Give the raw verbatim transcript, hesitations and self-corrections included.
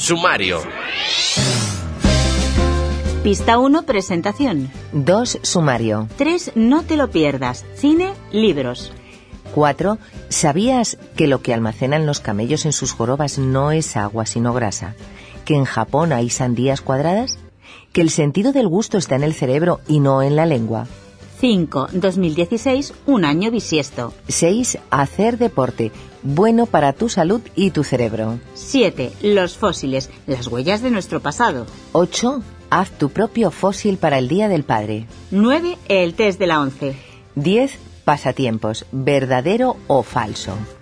Sumario. Pista uno, presentación. dos. Sumario. tres. No te lo pierdas. Cine, libros. cuatro. ¿Sabías que lo que almacenan los camellos en sus jorobas no es agua sino grasa? ¿Que en Japón hay sandías cuadradas? ¿Que el sentido del gusto está en el cerebro y no en la lengua? cinco. dos mil dieciséis, un año bisiesto. seis. Hacer deporte, bueno para tu salud y tu cerebro. siete. Los fósiles, las huellas de nuestro pasado. ocho. Haz tu propio fósil para el Día del Padre. nueve. El test de la once. diez. Pasatiempos, verdadero o falso.